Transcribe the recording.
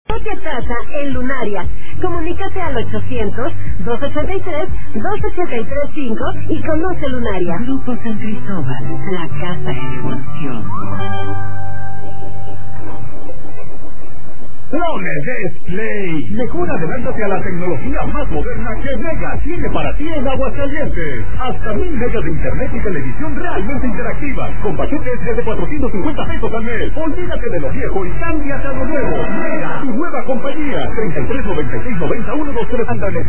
Peque tasa en Lunaria. Comunícate al 800-283-2835 y conoce Lunaria. Grupo San Cristóbal, la casa en evolución. ¡No le des play! Mejor adelántate a la tecnología más moderna que Mega tiene para ti en Aguascalientes. Hasta 1000 megas de internet y televisión realmente interactiva, con paquetes desde 450 pesos al mes. Olvídate de lo viejo y cámbiate a lo nuevo. Mega, tu nueva compañía. 33 96 90 123.